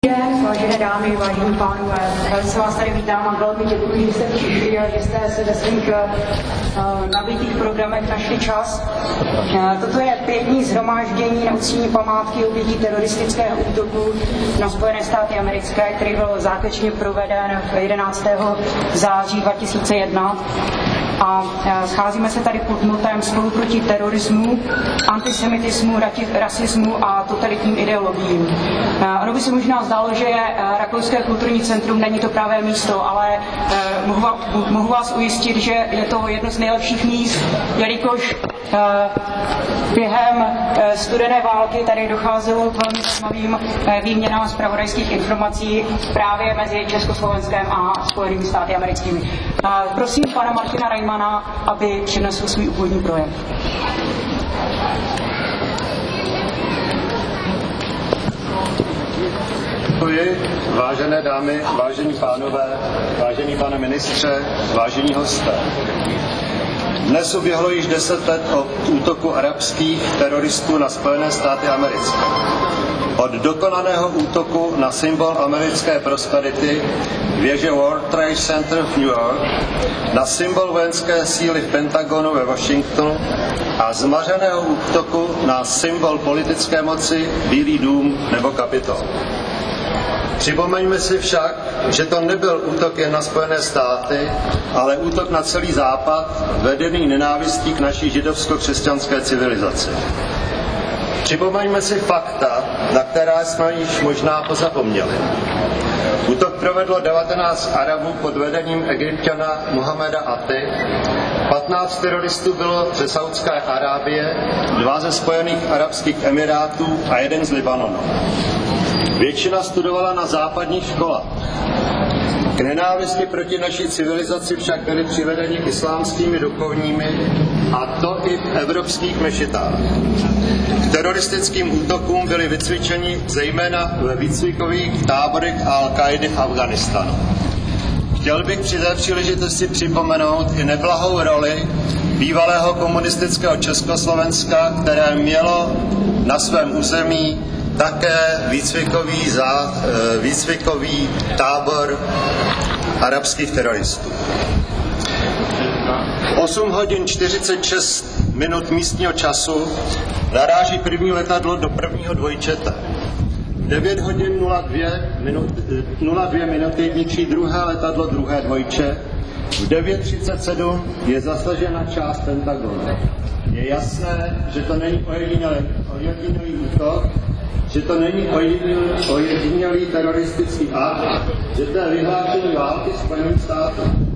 Vážené dámy, vážení pánové, velice vás tady vítám a velmi děkuji, že jste přišli a že jste se ve svých nabitých programech našli čas. Toto je 5 shromáždění na uctění památky obětí teroristického útoku na Spojené státy americké, který byl základně proveden 11. září 2001. A scházíme se tady pod motem spolu proti terorismu, antisemitismu, rasismu a totalitním ideologiím. Ono by se možná zdálo, že Rakouské kulturní centrum není to pravé místo, ale mohu vás ujistit, že je to jedno z nejlepších míst, jelikož během studené války tady docházelo k velmi zajímavým výměnám zpravodajských informací právě mezi Československem a Spojenými státy americkými. Prosím pana Martina Rajmana, aby přinesl svůj úvodní projev. Děkuji, vážené dámy, vážení pánové, vážený pane ministře, vážení hosté. Dnes uběhlo již 10 let od útoku arabských teroristů na Spojené státy americké. Od dokonaného útoku na symbol americké prosperity věže World Trade Center v New York, na symbol vojenské síly v Pentagonu ve Washingtonu a zmařeného útoku na symbol politické moci Bílý dům nebo Kapitol. Připomeňme si však, že to nebyl útok jen na Spojené státy, ale útok na celý Západ, vedený nenávistí k naší židovsko-křesťanské civilizaci. Připomeňme si fakta, na která jsme již možná pozapomněli. Útok provedlo 19 Arabů pod vedením Egypťana Mohameda Aty, 15 teroristů bylo ze Saúdské Arábie, 2 ze Spojených arabských emirátů a 1 z Libanonu. Většina studovala na západních školách. K nenávisti proti naší civilizaci však byli přivedeni islámskými duchovními, a to i v evropských mešitách. K teroristickým útokům byli vycvičeni zejména ve výcvikových táborech Al-Kaidy v Afghánistánu. Chtěl bych při té příležitosti připomenout i neblahou roli bývalého komunistického Československa, které mělo na svém území také výcvikový tábor arabských teroristů. 8 hodin 46 minut místního času naráží první letadlo do prvního dvojčete. 9 hodin 02 minuty ničí druhé letadlo druhé dvojče. V 9:37 je zasažena část Pentagonu. Je jasné, že to není ojedinělý útok, že to není ojedinělý teroristický akt, že to je vyhlášení války Spojeným státům.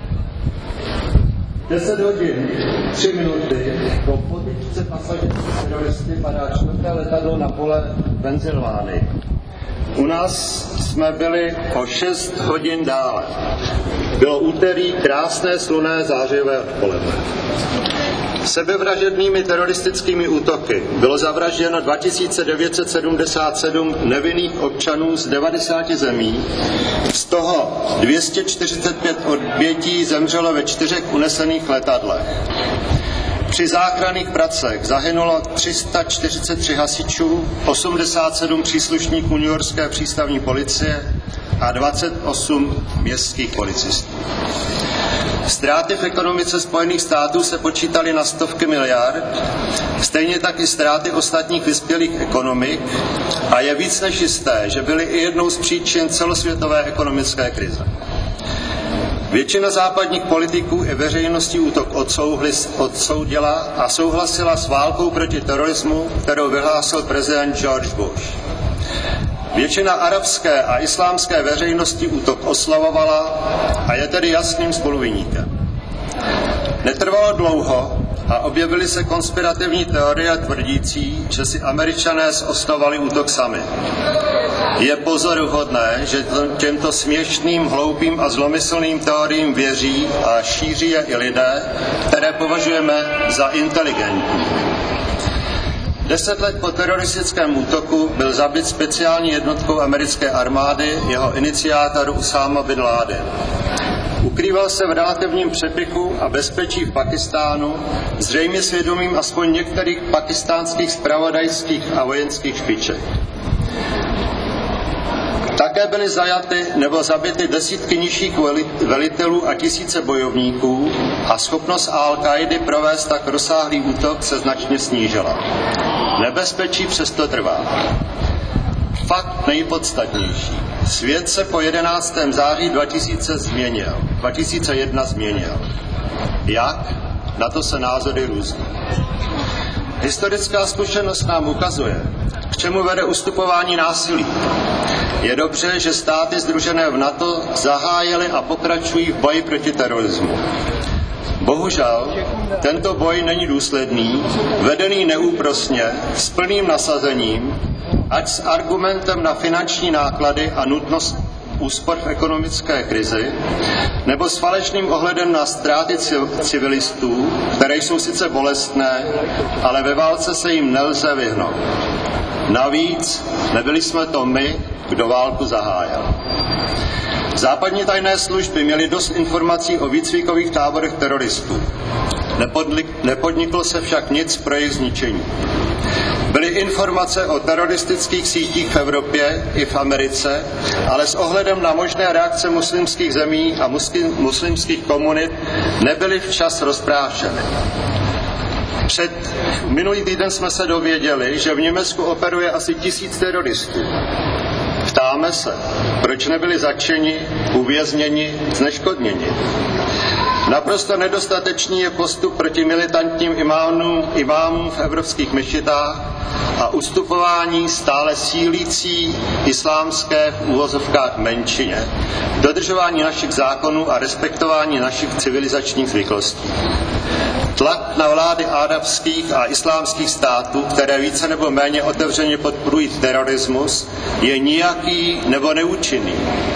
10 hodin 3 minuty po potyčce pasažerské teroristy padá 4. letadlo na pole Pensylvánii. U nás jsme byli o 6 hodin dále. Bylo úterý, krásné slunné zářivé odpoledne. Sebevražednými teroristickými útoky bylo zavražděno 2977 nevinných občanů z 90 zemí, z toho 245 obětí zemřelo ve 4 unesených letadlech. Při záchranných pracech zahynulo 343 hasičů, 87 příslušníků newyorské přístavní policie a 28 městských policistů. Ztráty v ekonomice Spojených států se počítaly na stovky miliard, stejně tak i ztráty ostatních vyspělých ekonomik a je víc než jisté, že byly i jednou z příčin celosvětové ekonomické krize. Většina západních politiků i veřejností útok odsoudila a souhlasila s válkou proti terorismu, kterou vyhlásil prezident George Bush. Většina arabské a islámské veřejnosti útok oslavovala a je tedy jasným spoluviníkem. Netrvalo dlouho a objevily se konspirativní teorie tvrdící, že si Američané zosnovali útok sami. Je pozoruhodné, že těmto směšným, hloupým a zlomyslným teoriím věří a šíří je i lidé, které považujeme za inteligentní. 10 let po teroristickém útoku byl zabit speciální jednotkou americké armády jeho iniciátor Usáma bin Laden. Ukrýval se v relativním přepychu a bezpečí v Pakistánu, zřejmě svědomím aspoň některých pakistánských zpravodajských a vojenských špiček. Také byly zajaty nebo zabity desítky nižších velitelů a tisíce bojovníků a schopnost Al-Káidy provést tak rozsáhlý útok se značně snížila. Nebezpečí přesto trvá. Fakt nejpodstatnější. Svět se po 11. září 2001 změnil. Jak? Na to se názory různí. Historická zkušenost nám ukazuje, k čemu vede ustupování násilí. Je dobře, že státy sdružené v NATO zahájily a pokračují v boji proti terorismu. Bohužel, tento boj není důsledný, vedený neúprosně, s plným nasazením, ať s argumentem na finanční náklady a nutnost úspor v ekonomické krizi, nebo s falešným ohledem na ztráty civilistů, které jsou sice bolestné, ale ve válce se jim nelze vyhnout. Navíc nebyli jsme to my, kdo válku zahájil. Západní tajné služby měly dost informací o výcvikových táborech teroristů. Nepodniklo se však nic pro jejich zničení. Byly informace o teroristických sítích v Evropě i v Americe, ale s ohledem na možné reakce muslimských zemí a muslimských komunit nebyly včas rozprášeny. Minulý týden jsme se dověděli, že v Německu operuje asi 1000 teroristů. Ptáme se, proč nebyli zatčeni, uvězněni, zneškodněni. Naprosto nedostatečný je postup proti militantním imámům v evropských mešitách a ustupování stále sílící islámské v úvozovkách menšině, dodržování našich zákonů a respektování našich civilizačních zvyklostí. Tlak na vlády arabských a islámských států, které více nebo méně otevřeně podporují terorismus, je nijaký nebo neúčinný.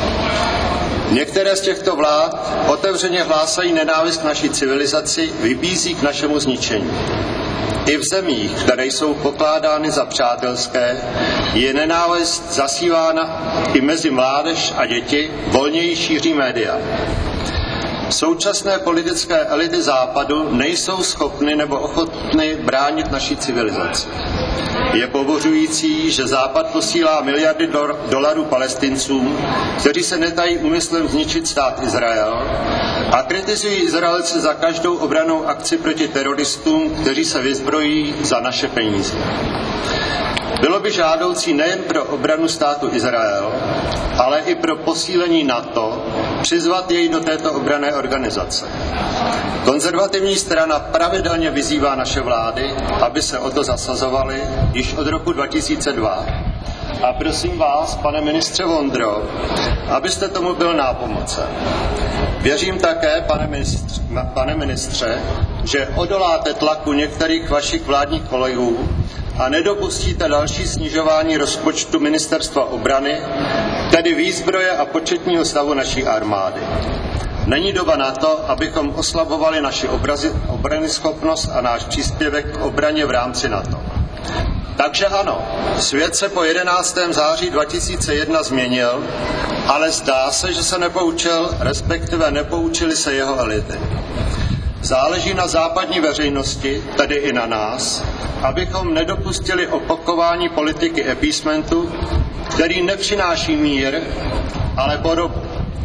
Některé z těchto vlád otevřeně hlásají nenávist k naší civilizaci, vybízí k našemu zničení. I v zemích, které jsou pokládány za přátelské, je nenávist zasívána i mezi mládež a děti, volněji šíří média. Současné politické elity Západu nejsou schopny nebo ochotny bránit naší civilizaci. Je pobořující, že Západ posílá miliardy dolarů Palestincům, kteří se netají úmyslem zničit stát Izrael a kritizují Izraelce za každou obrannou akci proti teroristům, kteří se vyzbrojí za naše peníze. Bylo by žádoucí nejen pro obranu státu Izrael, ale i pro posílení NATO přizvat jej do této obranné organizace. Konzervativní strana pravidelně vyzývá naše vlády, aby se o to zasazovaly již od roku 2002. A prosím vás, pane ministře Vondro, abyste tomu byl nápomocen. Věřím také, pane ministře, že odoláte tlaku některých vašich vládních kolegů a nedopustíte další snižování rozpočtu Ministerstva obrany, tedy výzbroje a početního stavu naší armády. Není doba na to, abychom oslabovali naši obranyschopnost a náš příspěvek k obraně v rámci NATO. Takže ano, svět se po 11. září 2001 změnil, ale zdá se, že se nepoučil, respektive nepoučili se jeho elity. Záleží na západní veřejnosti, tedy i na nás, abychom nedopustili opakování politiky appeasementu, který nepřináší mír, ale podobu.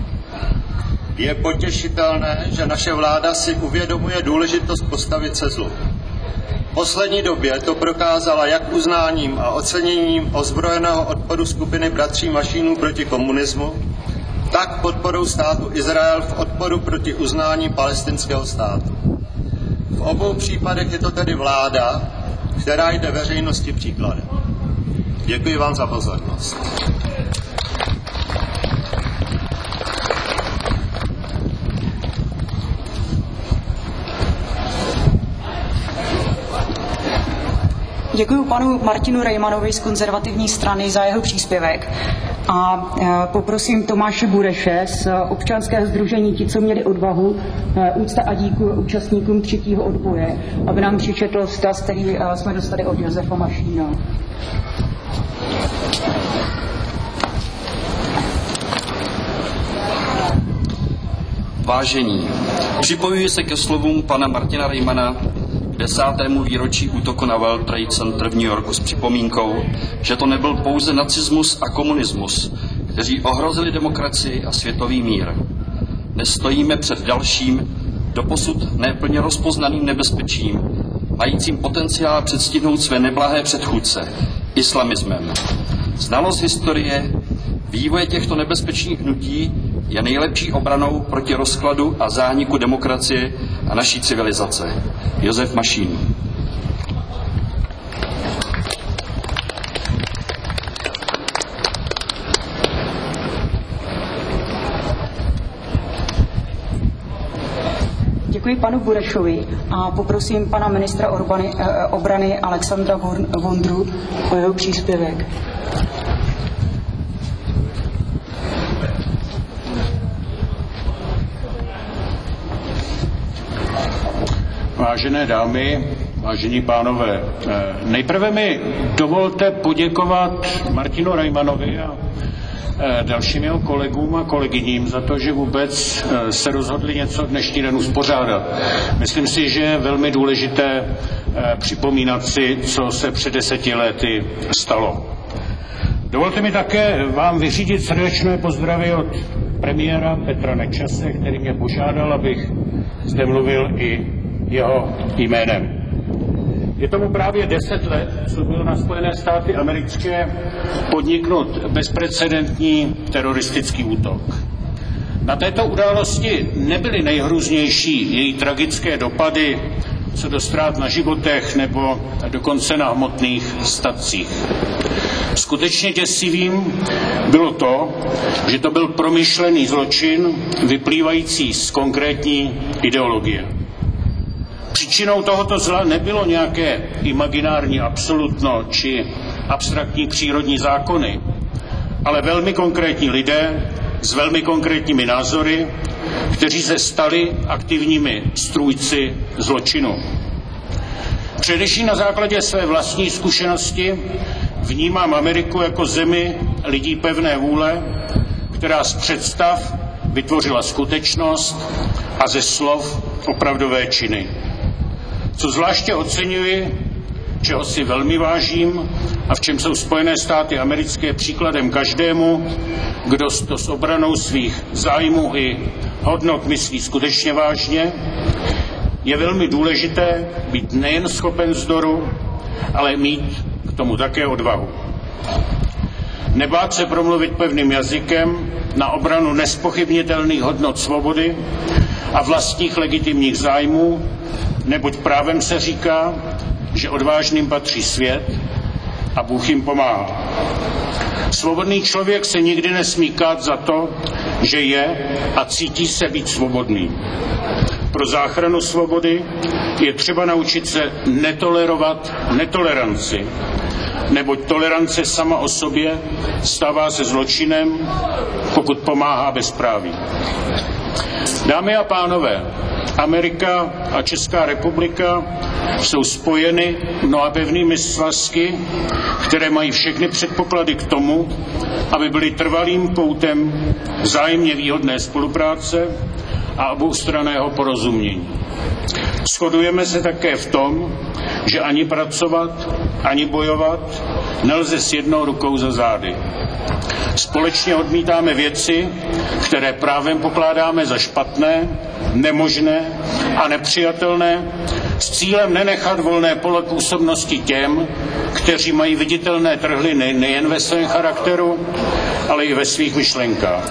Je potěšitelné, že naše vláda si uvědomuje důležitost postavit se zlu. V poslední době to prokázala jak uznáním a oceněním ozbrojeného odporu skupiny bratří Mašínů proti komunismu, tak podporou státu Izrael v odporu proti uznání palestinského státu. V obou případech je to tedy vláda, která jde veřejnosti příkladem. Děkuji vám za pozornost. Děkuji panu Martinu Rejmanovi z konzervativní strany za jeho příspěvek a poprosím Tomáše Bureše z občanského sdružení Ti, co měli odvahu, úcta a díku účastníkům třetího odboje, aby nám přečetl vzkaz, který jsme dostali od Josefa Mašína. Vážení, připojuji se ke slovům pana Martina Rejmana k 10. výročí útoku na World Trade Center v New Yorku s připomínkou, že to nebyl pouze nacismus a komunismus, kteří ohrozili demokracii a světový mír. Dnes stojíme před dalším, doposud neplně rozpoznaným nebezpečím, majícím potenciál předstihnout své neblahé předchůdce, islamismem. Znalost historie, vývoje těchto nebezpečných hnutí je nejlepší obranou proti rozkladu a zániku demokracie a naší civilizace. Josef Mašín. Děkuji panu Burešovi a poprosím pana ministra obrany Alexandra Vondru o jeho příspěvek. Vážené dámy, vážení pánové, nejprve mi dovolte poděkovat Martinu Rajmanovi a dalším jeho kolegům a kolegyním za to, že vůbec se rozhodli něco dnešní den uspořádat. Myslím si, že je velmi důležité připomínat si, co se před 10 lety stalo. Dovolte mi také vám vyřídit srdečné pozdravy od premiéra Petra Nečase, který mě požádal, abych zde mluvil i jeho jménem. Je tomu právě 10 let, co byl na Spojené státy americké podniknut bezprecedentní teroristický útok. Na této události nebyly nejhrůznější její tragické dopady, co do ztrát na životech nebo dokonce na hmotných statcích. Skutečně děsivým bylo to, že to byl promyšlený zločin vyplývající z konkrétní ideologie. Příčinou tohoto zla nebylo nějaké imaginární absolutno či abstraktní přírodní zákony, ale velmi konkrétní lidé s velmi konkrétními názory, kteří se stali aktivními strůjci zločinu. Především na základě své vlastní zkušenosti vnímám Ameriku jako zemi lidí pevné vůle, která z představ vytvořila skutečnost a ze slov opravdové činy. Co zvláště oceňuji, čeho si velmi vážím a v čem jsou Spojené státy americké příkladem každému, kdo to s obranou svých zájmů i hodnot myslí skutečně vážně, je velmi důležité být nejen schopen vzdoru, ale mít k tomu také odvahu. Nebát se promluvit pevným jazykem na obranu nespochybnitelných hodnot svobody a vlastních legitimních zájmů, neboť právem se říká, že odvážným patří svět a Bůh jim pomáhá. Svobodný člověk se nikdy nesmí kát za to, že je a cítí se být svobodný. Pro záchranu svobody je třeba naučit se netolerovat netoleranci, neboť tolerance sama o sobě stává se zločinem, pokud pomáhá bezpráví. Dámy a pánové, Amerika a Česká republika jsou spojeny mnoha pevnými svazky, které mají všechny předpoklady k tomu, aby byly trvalým poutem vzájemně výhodné spolupráce a oboustranného porozumění. Shodujeme se také v tom, že ani pracovat, ani bojovat nelze s jednou rukou za zády. Společně odmítáme věci, které právem pokládáme za špatné, nemožné a nepřijatelné, s cílem nenechat volné pole působnosti těm, kteří mají viditelné trhliny nejen ve svém charakteru, ale i ve svých myšlenkách.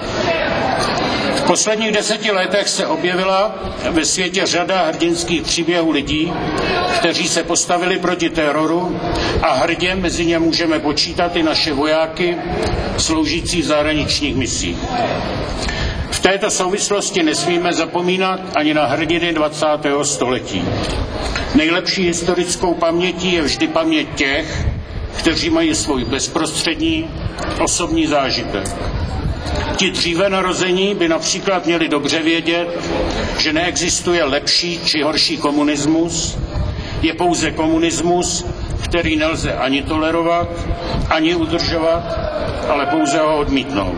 V posledních 10 letech se objevila ve světě řada hrdinských příběhů lidí, kteří se postavili proti teroru a hrdě mezi ně můžeme počítat i naše vojáky sloužící v zahraničních misích. V této souvislosti nesmíme zapomínat ani na hrdiny 20. století. Nejlepší historickou pamětí je vždy paměť těch, kteří mají svůj bezprostřední osobní zážitek. Ti dříve narození by například měli dobře vědět, že neexistuje lepší či horší komunismus, je pouze komunismus, který nelze ani tolerovat, ani udržovat, ale pouze ho odmítnout.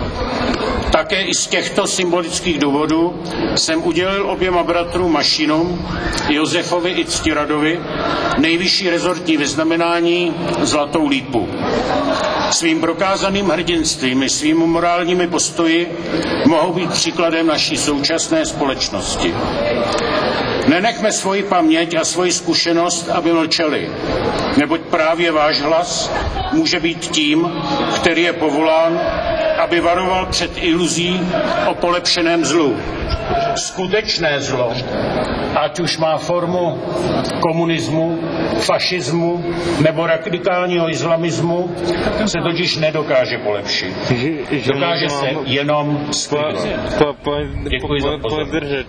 Také i z těchto symbolických důvodů jsem udělil oběma bratrům Mašínům, Josefovi i Ctiradovi, nejvyšší rezortní vyznamenání Zlatou lípu. Svým prokázaným hrdinstvím i svými morálními postoji mohou být příkladem naší současné společnosti. Nenechme svoji paměť a svoji zkušenost, aby mlčeli, neboť právě váš hlas může být tím, který je povolán, aby varoval před iluzí o polepšeném zlu. Skutečné zlo, ať už má formu komunismu, fašismu nebo radikálního islamismu, se totiž nedokáže polepšit. Dokáže se jenom sklidnit. Děkuji za pozornost.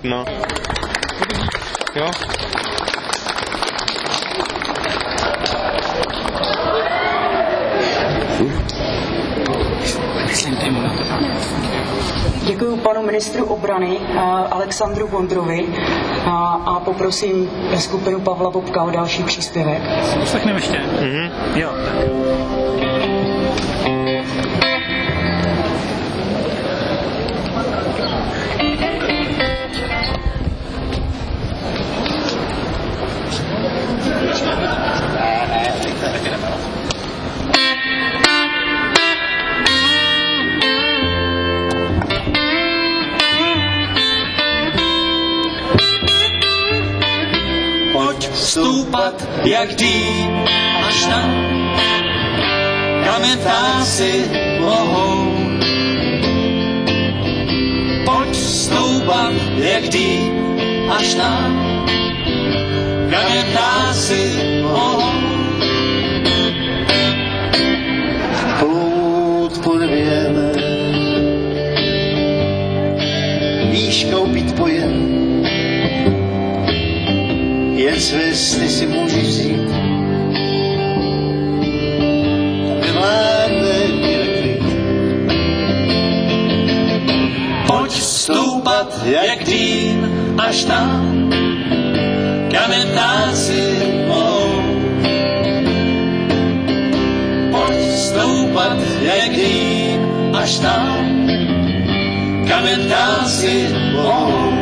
Jo? Děkuji panu ministru obrany Alexandru Vondrovi a poprosím skupinu Pavla Bobka o další příspěvek. Poslechneme ještě. Jo. Stoupat jak dým až tam, kam jen ptáci mohou. Pojď stoupat jak dým až tam, kam jen ptáci mohou. Plout podvěme, výškou být pojem, jen své sny si můžeš vzít. Nevládne klid. Pojď stoupat jak dým až tam, kam jen ptáci mohou. Pojď stoupat jak dým až tam, kam jen ptáci mohou.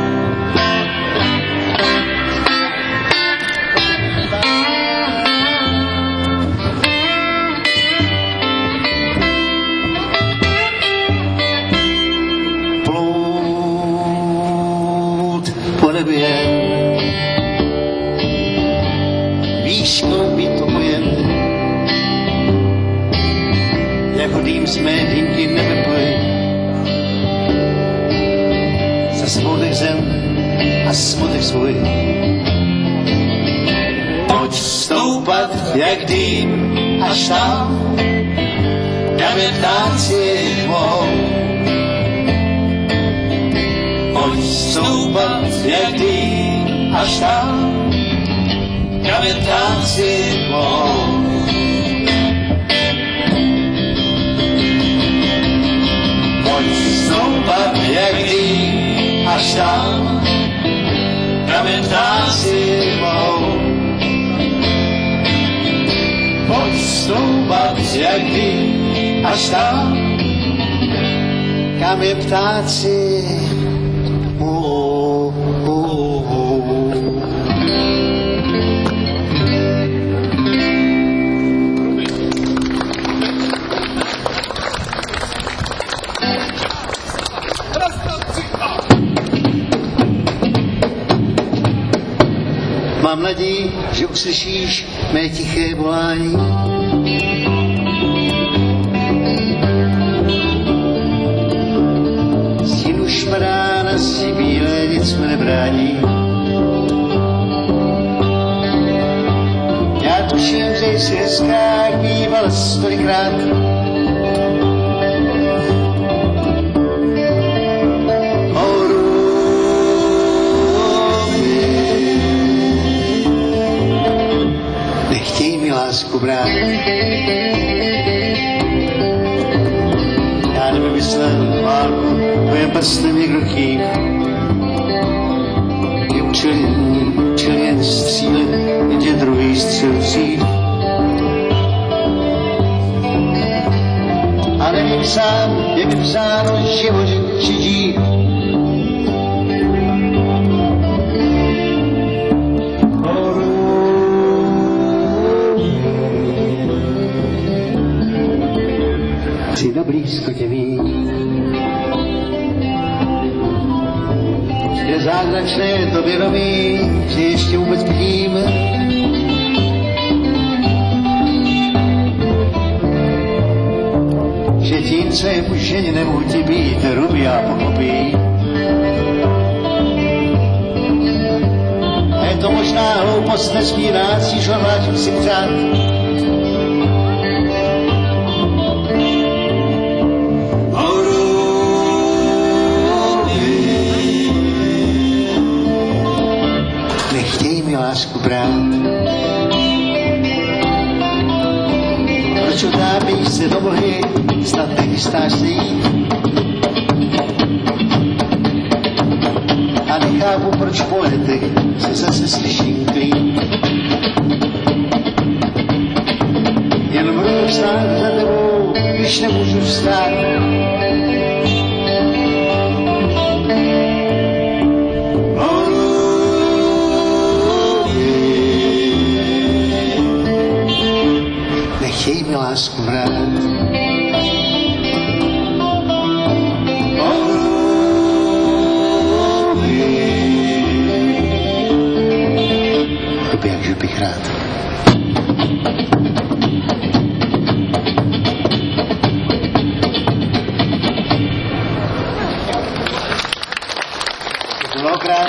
Výškou být to pojem, jako dým z mé dýmky nevyplej. Za smutek zem a smutek svůj. Pojď stoupat jak dým až tam, kam jen ptáci mohou. Pojď stoupat jak dým až tam, kam jen ptáci mohou. Pojď stoupat jak dým až tam, kam jen ptáci mohou. Pojď stoupat jak dým až tam, kam je ptáci mohou. Mám naději, že uslyšíš mé tiché volání. Stín už padá na zdi bílé, nic mi nebrání. Já tuším, že jsi hezká, jak bývala stolikrát. Nechtěj mi lásku brát. Já nevymyslel válku, to je prstem někdo chýb. Je učil jen střílet, jenže druhý střel dřív. A nevím sám, jak psáno život či dít. blízko tě mít. Je zázračné to vědomí, že ještě vůbec bdím. Že tím, co je pušení, nemůže být, ruby a pochopí. A je to možná hloupost, nesmí nás stížovat, si přát. Nechtěj mi lásku brát. Proč otápíš se do mlhy, snad nechystáš se jít. A nechápu, proč po letech se zase slyším klít. Jen budu vstát za tebou, když nemůžu vstát. Nechtěj mi lásku brát. Tobě, jakže bych rád. Mnohokrát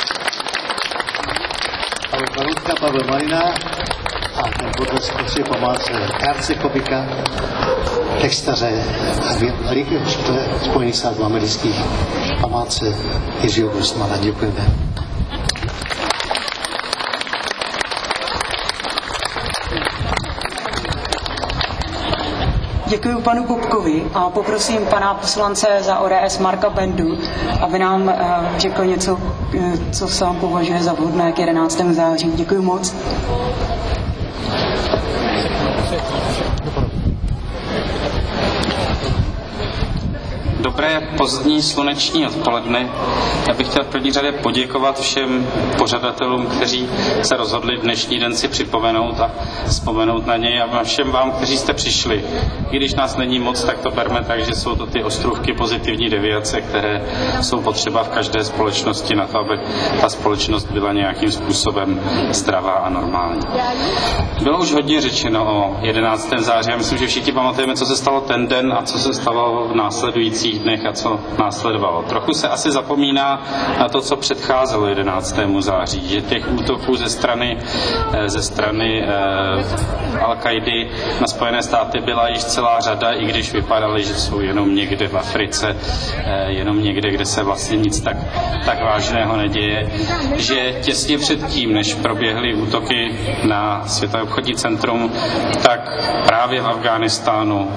Pavel Palutka, Pavel Marina a ten potlesk je památce Karce Kopika, textaře a Líky Hoškle Spojených států amerických, památce Jiřího Grossmana. Děkujeme. Děkuji panu Kupkovi a poprosím pana poslance za ODS Marka Bendu, aby nám řekl něco, co sám považuje za vhodné k 11. září. Děkuji moc. Dobré pozdní sluneční odpoledne. Já bych chtěl v první řadě poděkovat všem pořadatelům, kteří se rozhodli dnešní den si připomenout a vzpomenout na něj, a všem vám, kteří jste přišli. I když nás není moc, tak to berme tak, že jsou to ty ostrůvky pozitivní deviace, které jsou potřeba v každé společnosti na to, aby ta společnost byla nějakým způsobem zdravá a normální. Bylo už hodně řečeno o 11. září. Já myslím, že všichni pamatujeme, co se stalo ten den a co se stalo v následujících dnech a co následovalo. Trochu se asi zapomíná na to, co předcházelo 11. září, že těch útoků ze strany Al-Kaidy na Spojené státy byla již celá řada, i když vypadaly, že jsou jenom někde v Africe, jenom někde, kde se vlastně nic tak vážného neděje, že těsně předtím, než proběhly útoky na Světové obchodní centrum, tak právě v Afghánistánu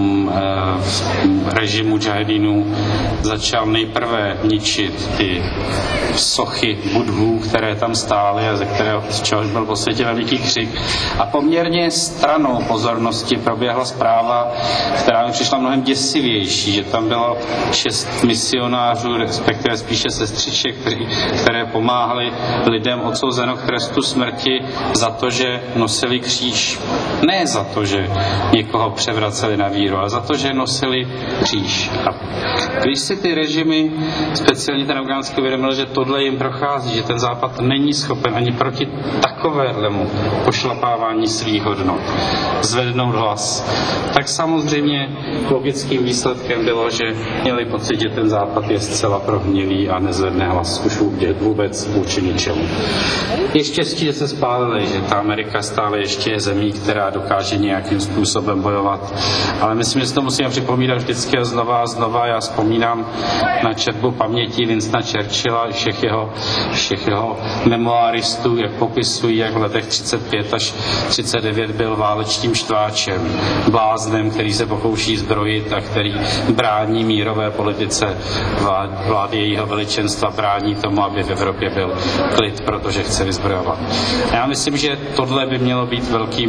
režim mudžahedinů začal nejprve ničit ty sochy budhů, které tam stály a z čehož byl po světě veliký křik. A poměrně stranou pozornosti proběhla zpráva, která mi přišla mnohem děsivější, že tam bylo 6 misionářů, respektive spíše sestřiček, které pomáhali lidem odsouzeno k trestu smrti za to, že nosili kříž. Ne za to, že někoho převraceli na víru, ale za to, že nosili kříž. A když si ty režimy, speciálně ten afgánský, uvědomil, že tohle jim prochází, že ten Západ není schopen ani proti takovému pošlapávání svých hodnot zvednout hlas, tak samozřejmě logickým výsledkem bylo, že měli pocit, že ten Západ je zcela prohnilý a nezvedne hlas už vůbec vůči ničemu. Je štěstí, že se spálili, že ta Amerika stále ještě je zemí, která dokáže nějakým způsobem bojovat. Ale myslím, že si to musíme připomínat vždycky a znova. Já vzpomínám na četbu paměti Winstona Churchilla, všech jeho memoáristů, jak popisují, jak v letech 35 až 39 byl válečným štváčem, bláznem, který se pokouší zbrojit a který brání mírové politice vlády jejího veličenstva, brání tomu, aby v Evropě byl klid, protože chce vyzbrojovat. Já myslím, že tohle by mělo být velkým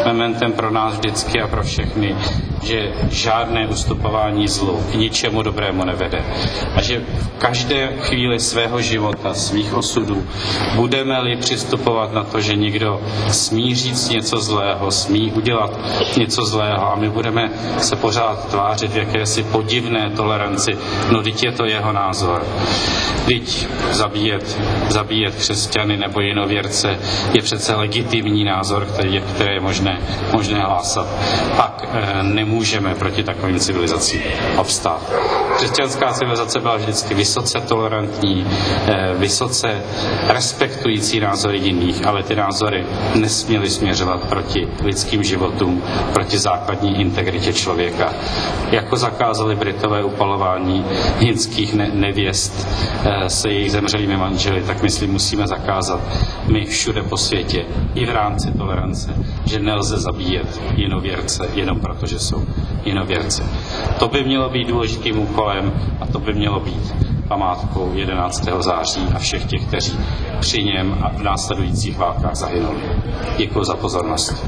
mementem pro nás vždycky a pro všechny, že žádné ustupování zlu k ničemu dobrému nevede. A že v každé chvíli svého života, svých osudů, budeme-li přistupovat na to, že někdo smí říct něco zlého, smí udělat něco zlého a my budeme se pořád tvářit v jakési podivné toleranci, no vždyť je to jeho názor. Vždyť zabíjet křesťany nebo jinověrce je přece legitimní názor, který je možné hlásat. Pak nemůžeme proti takovým civilizacím obstát. Křesťanská civilizace byla vždycky vysoce tolerantní, vysoce respektující názory jiných, ale ty názory nesměly směřovat proti lidským životům, proti základní integritě člověka. Jako zakázali Britové upalování hinských nevěst se jejich zemřelými manželi, tak myslím, musíme zakázat my všude po světě, i v rámci tolerance, že nelze zabíjet jinověrce jenom proto, že jsou jinověrci. To by mělo být důležitým úkolem a to by mělo být památkou 11. září a všech těch, kteří při něm a v následujících válkách zahynuli. Děkuji za pozornost.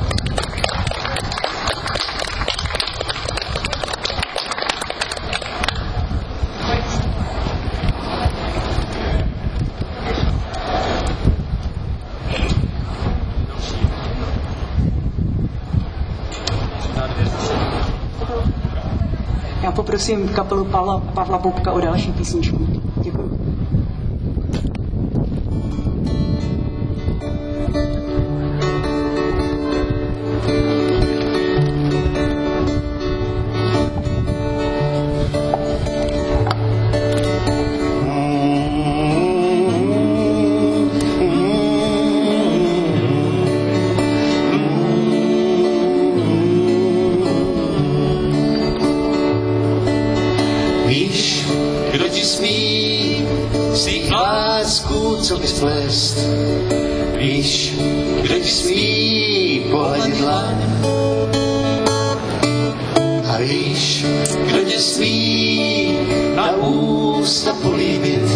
Já poprosím kapelu Pavla Boubka o další písničku. Děkuji. Co bys plést, víš, kdo ti smí pohladit dlaň. A víš, kdo tě smí na ústa políbit.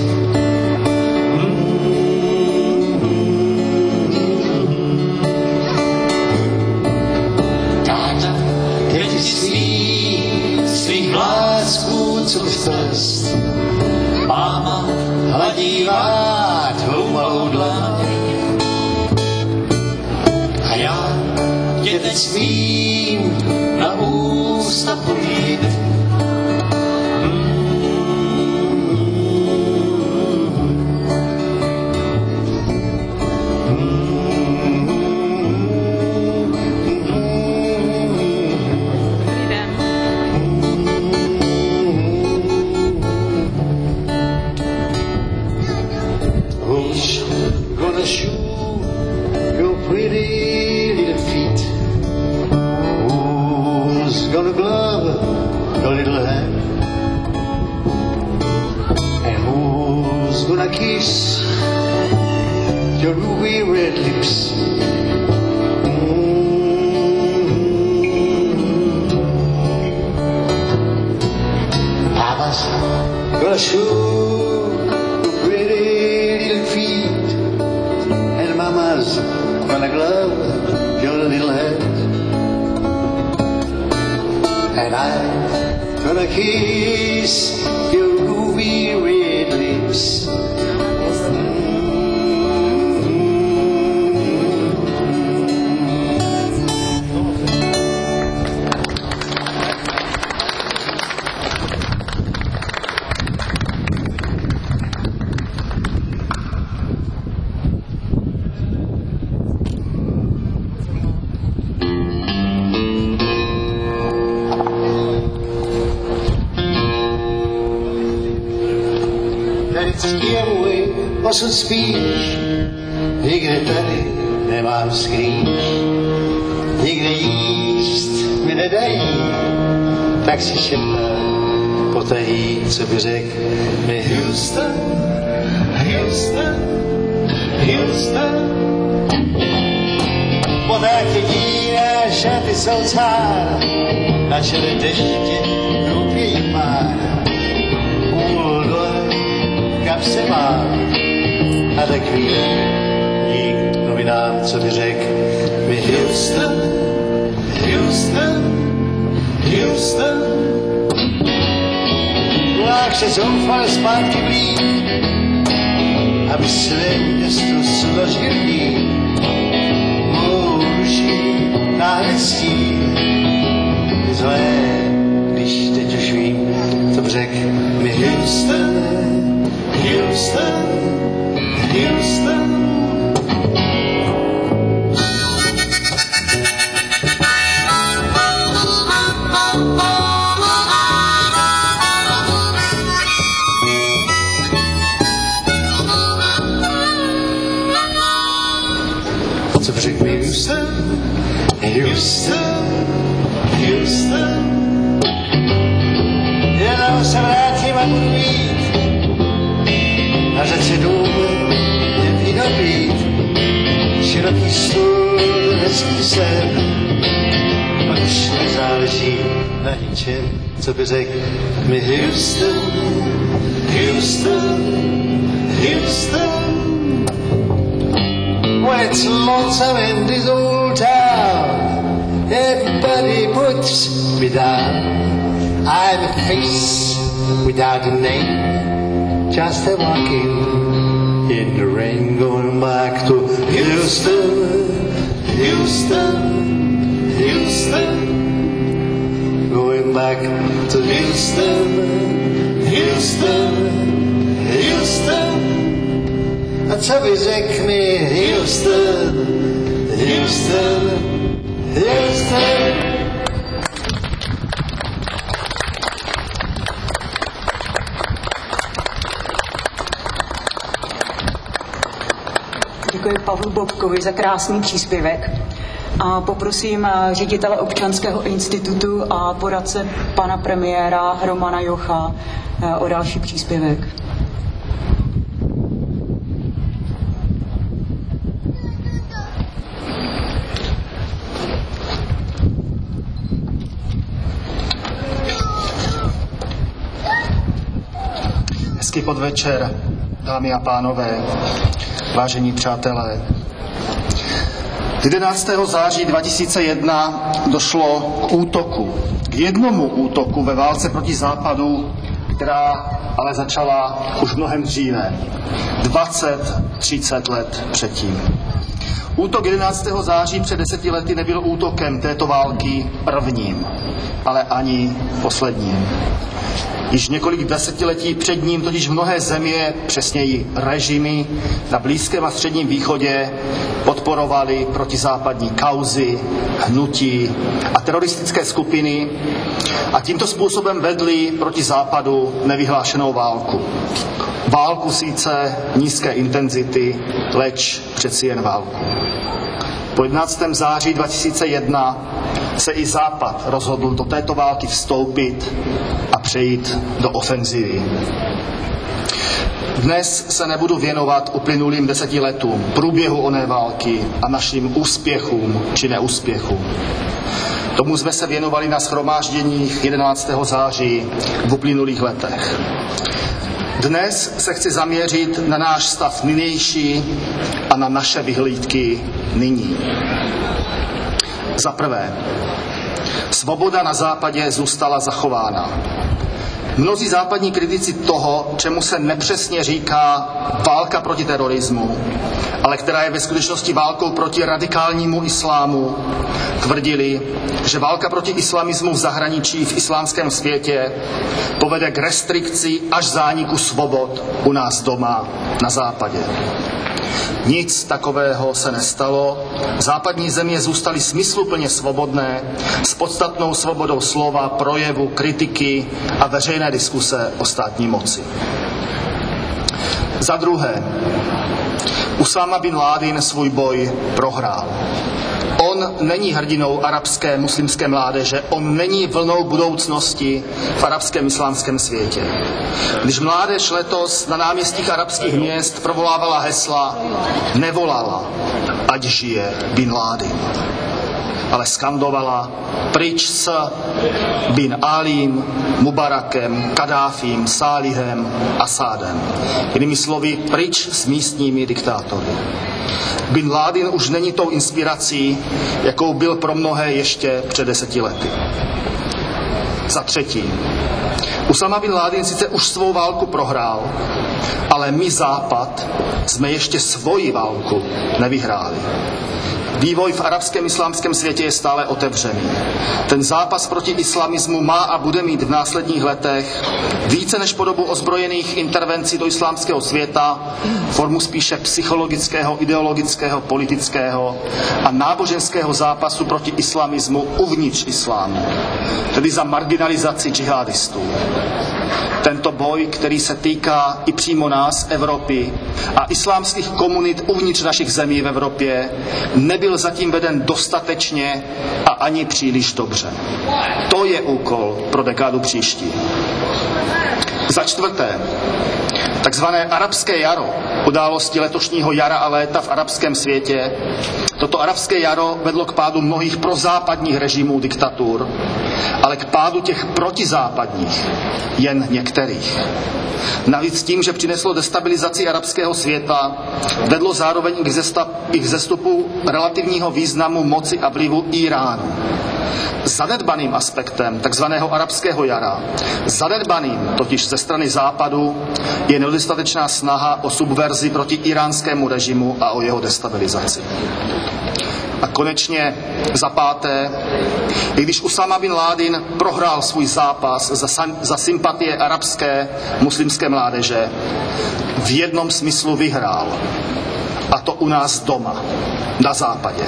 Táta, kdo ti smí svých vlásků, co bys plést. Máma hladí tvou malou dlaň. A já tě teď smím na ústa políbit. Kiss your ruby red lips. Papa's gonna show your pretty little feet, and Mama's gonna glove your little head, and I'm gonna kiss your ruby red lips. Osud spíš, nikde tady nemám skrýš, nikde jíst mi nedají, tak si šeptám potají, co by řekl mi Houston, Houston, Houston. Ona jediné šaty jsou cár, na čele deště hloupějí pár, půl dole, kam se má. A tak ví, dík novinám, co by řekl mi Houston, Houston, jak se zoufal zpátky blík, aby své město složil dík. Muží náměstí zlé, když teď už vím, co by řekl mi Houston, Houston, Houston. Co by řekl mi Houston, Houston, Houston. Jenom se vrátím a budu jít na řece dům, kde víno pít, široký stůl, hezký sen, pak už nezáleží na ničem, co by řekl mi Houston, Houston, Houston. When it's lonesome in this old town, everybody puts me down. I'm a face without a name, just a walking in the rain, going back to Houston, Houston, Houston, going back to Houston, Houston, Houston. A co by řekl mi Houston, Houston, Houston. Děkuji Pavlu Bobkovi za krásný příspěvek a poprosím ředitele Občanského institutu a poradce pana premiéra Romana Jocha o další příspěvek. Hezký podvečer, dámy a pánové, vážení přátelé. 11. září 2001 došlo k útoku, k jednomu útoku ve válce proti západu, která ale začala už mnohem dříve, 20-30 let předtím. Útok 11. září před 10 lety nebyl útokem této války prvním, ale ani posledním. Již několik desetiletí před ním totiž mnohé země, přesněji režimy na Blízkém a Středním východě podporovaly protizápadní kauzy, hnutí a teroristické skupiny a tímto způsobem vedli proti západu nevyhlášenou válku. Válku sice nízké intenzity, leč přeci jen válku. Po 11. září 2001 se i Západ rozhodl do této války vstoupit a přejít do ofenzivy. Dnes se nebudu věnovat uplynulým 10 letům, průběhu oné války a našim úspěchům či neúspěchům. Tomu jsme se věnovali na shromážděních 11. září v uplynulých letech. Dnes se chci zaměřit na náš stav nynější a na naše vyhlídky nyní. Za prvé, svoboda na západě zůstala zachována. Mnozí západní kritici toho, čemu se nepřesně říká válka proti terorismu, ale která je ve skutečnosti válkou proti radikálnímu islámu, tvrdili, že válka proti islamismu v zahraničí v islámském světě povede k restrikci až zániku svobod u nás doma na západě. Nic takového se nestalo. Západní země zůstaly smysluplně svobodné, s podstatnou svobodou slova, projevu, kritiky a veřejné diskuse o státní moci. Za druhé, Usáma bin Ládin svůj boj prohrál. On není hrdinou arabské muslimské mládeže, on není vlnou budoucnosti v arabském islámském světě. Když mládež letos na náměstích arabských měst provolávala hesla, nevolala, ať žije bin Ládin, ale skandovala pryč s bin Alím, Mubarakem, Kadáfím, Sálihem, Asádem. Jinými slovy, pryč s místními diktátory. Bin Ládin už není tou inspirací, jakou byl pro mnohé ještě před 10 lety. Za třetí, Usama bin Ládin sice už svou válku prohrál, ale my Západ jsme ještě svoji válku nevyhráli. Vývoj v arabském islámském světě je stále otevřený. Ten zápas proti islamismu má a bude mít v následních letech více než podobu ozbrojených intervencí do islámského světa, formu spíše psychologického, ideologického, politického a náboženského zápasu proti islamismu uvnitř islámu, tedy za marginalizaci džihadistů. Tento boj, který se týká i přímo nás, Evropy a islámských komunit uvnitř našich zemí v Evropě, nebyl zatím veden dostatečně a ani příliš dobře. To je úkol pro dekádu příští. Za čtvrté, takzvané arabské jaro, události letošního jara a léta v arabském světě, toto arabské jaro vedlo k pádu mnohých prozápadních režimů diktatur, ale k pádu těch protizápadních, jen některých. Navíc tím, že přineslo destabilizaci arabského světa, vedlo zároveň i k vzestupu relativního významu moci a vlivu Íránu. Zanedbaným aspektem takzvaného arabského jara, zanedbaným totiž ze strany Západu, je nedostatečná snaha o subverzi proti íránskému režimu a o jeho destabilizaci. A konečně za páté, i když Usama bin Ládin prohrál svůj zápas za sympatie arabské muslimské mládeže, v jednom smyslu vyhrál. A to u nás doma, na západě.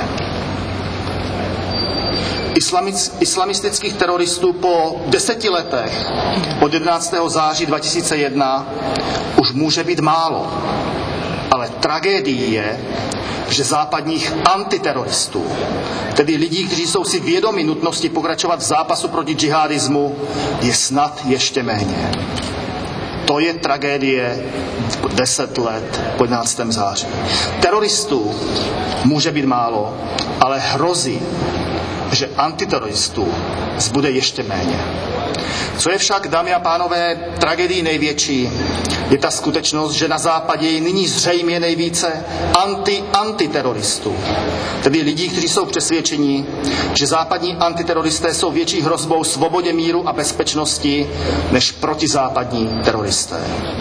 Islamistických teroristů po 10 letech od 11. září 2001 už může být málo. Ale tragédií je, že západních antiteroristů, tedy lidí, kteří jsou si vědomi nutnosti pokračovat v zápasu proti džihadismu, je snad ještě méně. To je tragédie 10 let po 11. září. Teroristů může být málo, ale hrozí, že antiteroristů zbude ještě méně. Co je však, dámy a pánové, tragédií největší, je ta skutečnost, že na západě je nyní zřejmě nejvíce antiteroristů. Tedy lidí, kteří jsou přesvědčeni, že západní antiteroristé jsou větší hrozbou svobodě, míru a bezpečnosti než protizápadní teroristé.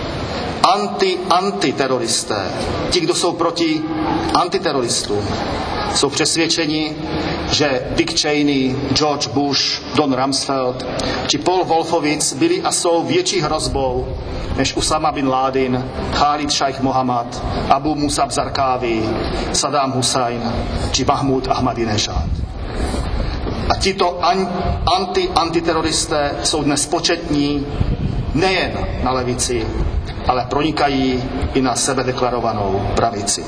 Antiteroristé, ti, kdo jsou proti antiteroristům, jsou přesvědčeni, že Dick Cheney, George Bush, Don Rumsfeld či Paul Wolfowitz byli a jsou větší hrozbou než Usama bin Ládin, Khalid Shaikh Mohammed, Abu Musab Zarqawi, Saddam Hussein či Mahmud Ahmadinejad. A tito antiteroristé jsou dnes početní nejen na levici, ale pronikají i na sebedeklarovanou pravici.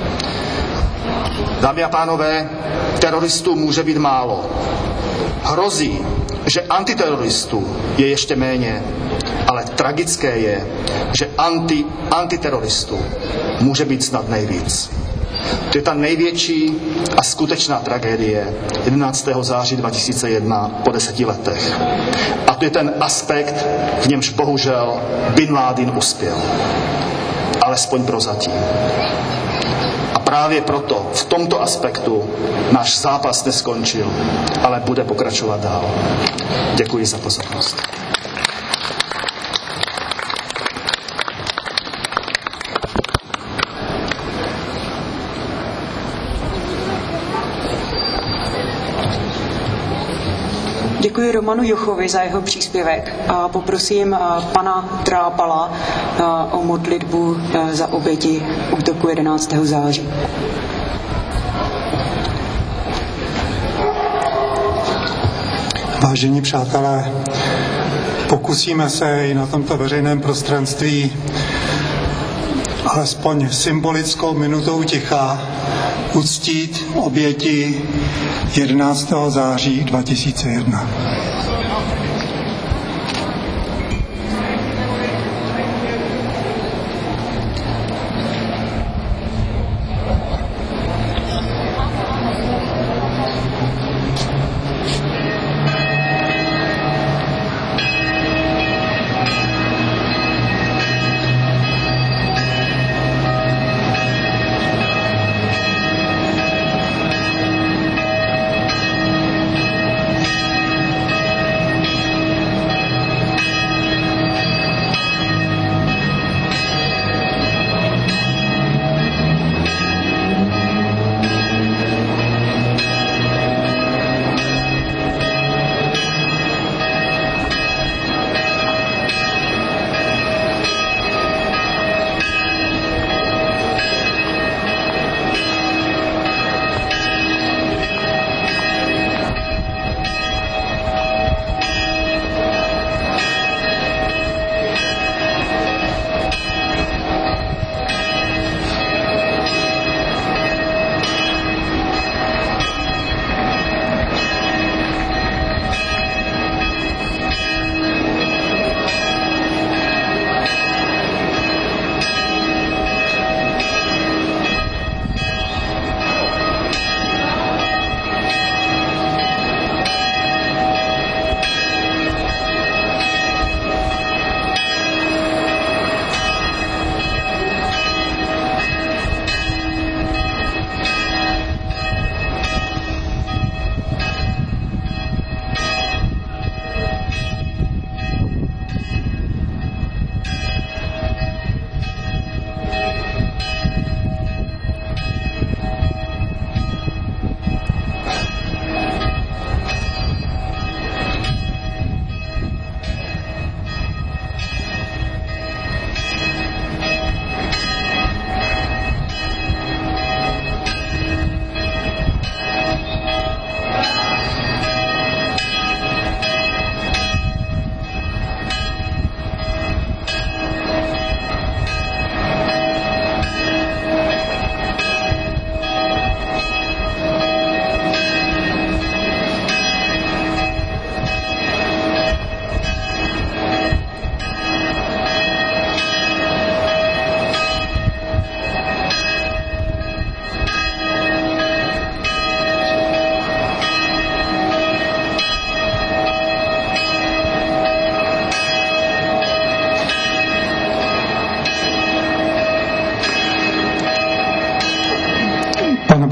Dámy a pánové, teroristů může být málo. Hrozí, že antiteroristů je ještě méně, ale tragické je, že antiteroristů může být snad nejvíc. To je ta největší a skutečná tragédie 11. září 2001 po 10 letech. A to je ten aspekt, v němž bohužel Bin Ládin uspěl. Alespoň prozatím. A právě proto v tomto aspektu náš zápas neskončil, ale bude pokračovat dál. Děkuji za pozornost. Děkuji Romanu Jochovi za jeho příspěvek a poprosím pana Trápala o modlitbu za oběti útoku 11. září. Vážení přátelé, pokusíme se i na tomto veřejném prostranství alespoň symbolickou minutou ticha uctít oběti 11. září 2001.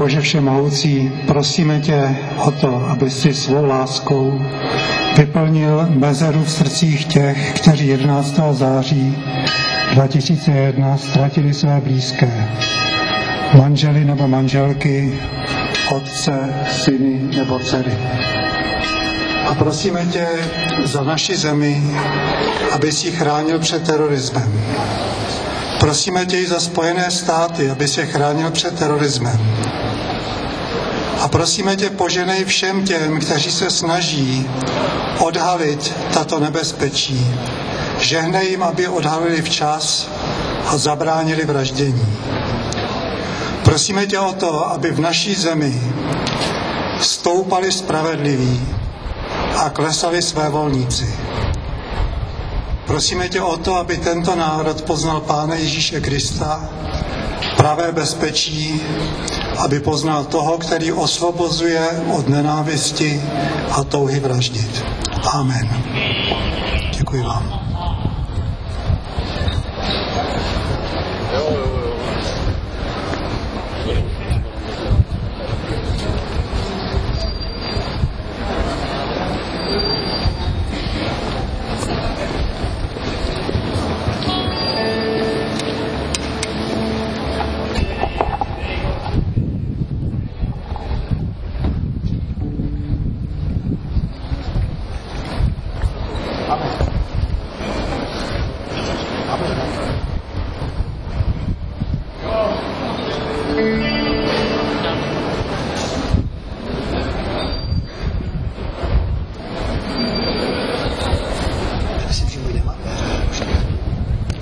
Bože všemohoucí, prosíme tě o to, aby si svou láskou vyplnil mezeru v srdcích těch, kteří 11. září 2001 ztratili své blízké, manželi nebo manželky, otce, syny nebo dcery. A prosíme tě za naši zemi, abys ji chránil před terorismem. Prosíme tě i za Spojené státy, abys je chránil před terorismem. A prosíme tě, poženej všem těm, kteří se snaží odhalit tato nebezpečí. Žehnej jim, aby odhalili včas a zabránili vraždění. Prosíme tě o to, aby v naší zemi stoupali spravedliví a klesali svévolníci. Prosíme tě o to, aby tento národ poznal Pána Ježíše Krista, pravé bezpečí, aby poznal toho, který osvobozuje od nenávisti a touhy vraždit. Amen. Děkuji vám.